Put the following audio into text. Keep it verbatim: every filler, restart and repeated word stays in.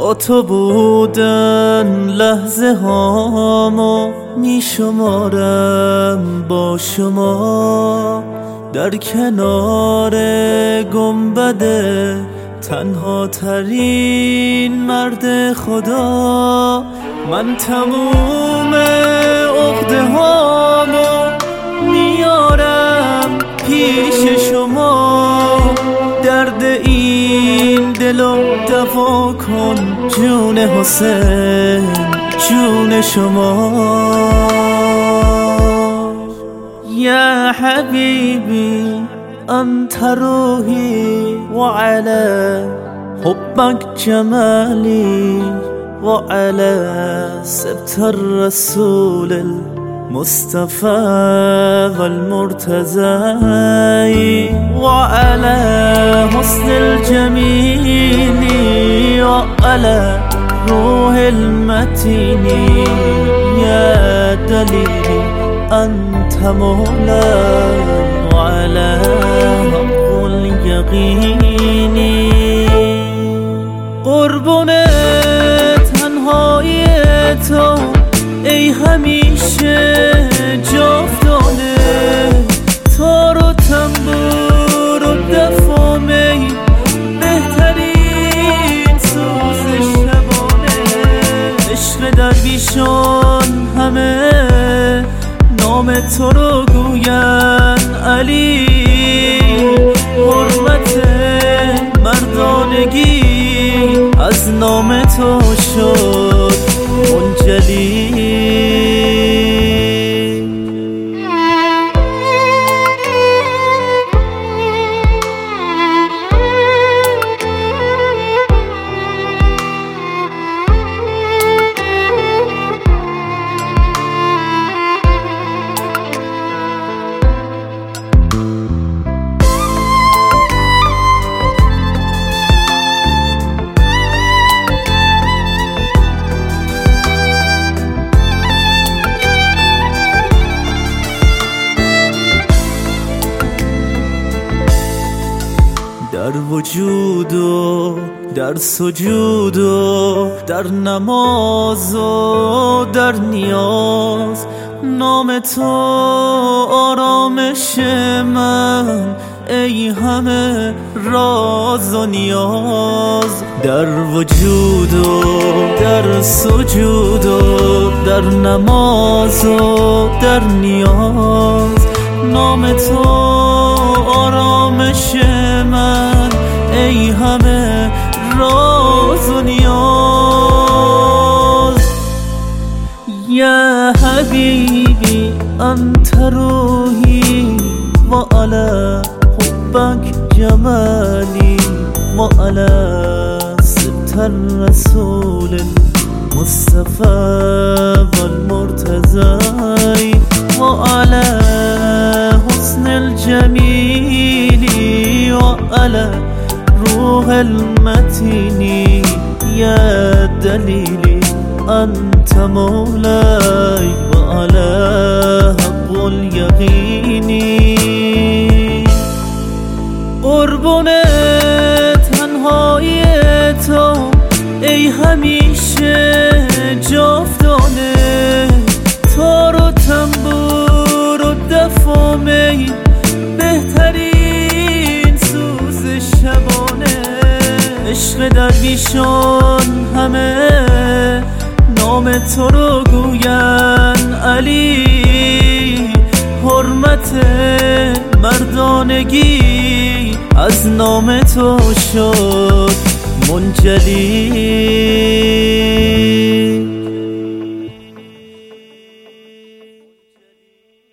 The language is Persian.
با تو بودن لحظه هامو می شمارم با شما در کنار گنبد تنها ترین مرد خدا. من تموم عقده هامو میارم پیش شما، درد این دلو دوا کن جون حسین جون شما. یا حبیبی انت روحی وعلى حبك جمالي وعلى سبت الرسول المصطفى والمرتضى وعلى حسن الجميل وعلى روح المتين. يا دليلي أنت مولاي وعلى حق اليقين. قربون تنهایی تو ای همیشه جاودانه، تار و تنبور و دف و می بهترین سوز شبانه. عشق درویشان همه نام تو رو گوین علی، حرمت مردانگی از نام تو شد منجلی. در وجود و در سجود و در نماز و در نیاز نام تو آرامش من ای همه راز و نیاز. در وجود و در سجود و در نماز و در نیاز نام تو آرامش من ای همه راز و نیاز. یا حبیبی انت روحی وعلى حبك جمالي وعلى سبت الرسول المصطفى والمرتضى وعلى حسن الجميل وعلى روح المتين. يا دليلي أنت مولاي وعلى حق اليقين. قربون تنهایی تو ای همیشه جاودانه، تار و تنبور و دف و می بهترین سوز شبانه. عشق درویشان همه نام تو رو گوین علی، حرمت مردانگی از نام تو شد منجلی.